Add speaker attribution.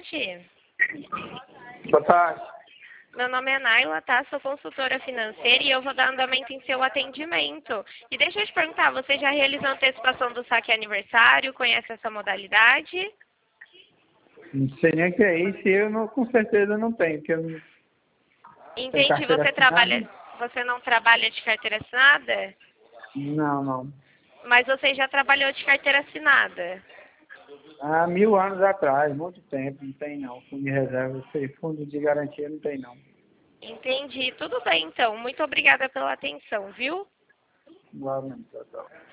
Speaker 1: tarde.
Speaker 2: Boa tarde.
Speaker 1: Meu nome é Naila, tá? Sou consultora financeira e eu vou dar andamento em seu atendimento. E deixa eu te perguntar, você já realizou antecipação do saque aniversário? Conhece essa modalidade?
Speaker 2: Não sei nem o que é isso, e eu não, com certeza não tenho, porque eu não tenho
Speaker 1: Entendi,
Speaker 2: carteira assinada.
Speaker 1: você não trabalha de carteira assinada?
Speaker 2: Não.
Speaker 1: Mas você já trabalhou de carteira assinada?
Speaker 2: Há 1000 anos atrás, muito tempo, não tem não. Fundo de reserva, fundo de garantia não tem não.
Speaker 1: Entendi, tudo bem então. Muito obrigada pela atenção, viu?
Speaker 2: Igualmente, tchau.